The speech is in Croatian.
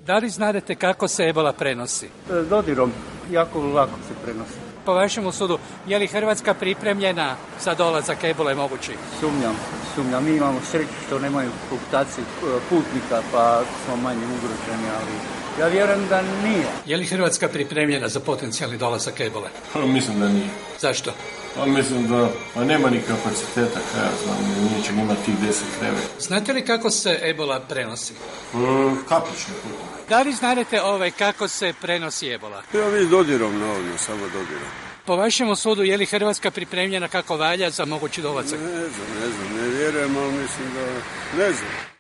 Da li znate kako se ebola prenosi? Dodirom, jako lako se prenosi. Po vašemu sudu, je li Hrvatska pripremljena za dolazak ebole mogući? Sumnjam. Mi imamo sreću što nemaju fluktuacije putnika, pa smo manje ugroženi, ali ja vjerujem da nije. Je li Hrvatska pripremljena za potencijalni dolazak ebole? Mislim da nije. Zašto? Mislim da nema ni kapaciteta, ja znam, nije će imati tih 10 kreveta. Znate li kako se ebola prenosi? Kaplični putem. Da li znate kako se prenosi ebola? Ja vi dodirom navodno, samo dodirom. Po vašemu sudu, je li Hrvatska pripremljena kako valja za mogući dolazak? Ne znam, ne vjerujem, ali mislim da ne znam.